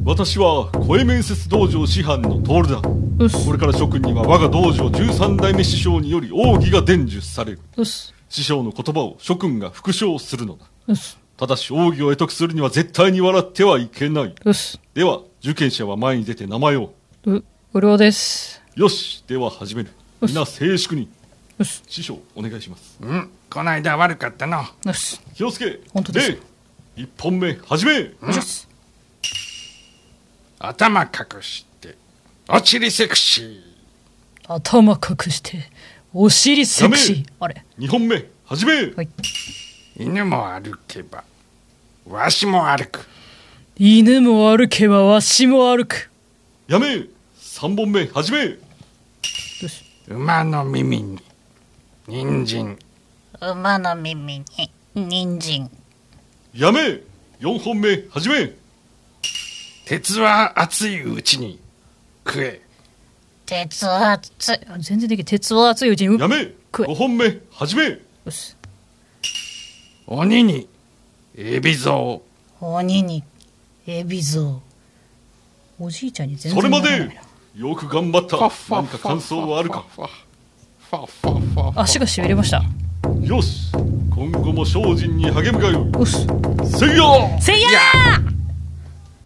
私は声面接道場師範の徹だ。これから諸君には我が道場13代目師匠により奥義が伝授される。師匠の言葉を諸君が復唱するのだ。ただし奥義を得得するには絶対に笑ってはいけない。では受験者は前に出て名前を。 うろです。 よし、では始める。皆静粛に。師匠お願いします。 こないだ悪かったな。 気をつけ。 本当です。 1本目始め。 頭隠してお尻セクシー。 頭隠してお尻セクシー。あれ 2本目始め。 はい、 犬も歩けばわしも歩く。 犬も歩けばわしも歩く。 やめ。3本目始め。 馬の耳に人参。 馬の耳に人参。 やめ。4本目始め。 鉄は熱いうちに食え。 鉄は熱い。 全然できる。鉄は熱いうちにやめ。5本目始め。よし。 鬼にエビゾウ。鬼にエビゾウ。おじいちゃんに全然それまで。よく頑張った。何か感想はあるか。 足がしびれました。 よし、今後も精進に励むがよい。 よし。 せいやせいやー。